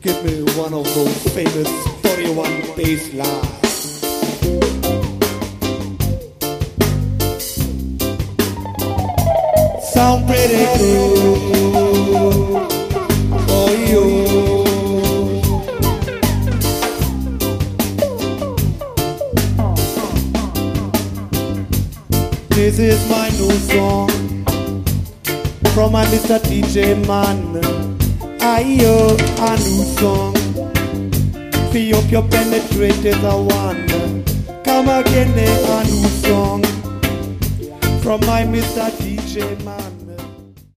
Give me one of those famous 41 bass lines. Sound pretty good for you. This is my new song from my Mr. DJ man. Ayo, a new song. Feel up your penetrators a one. Come again, a new song from my Mr. DJ man.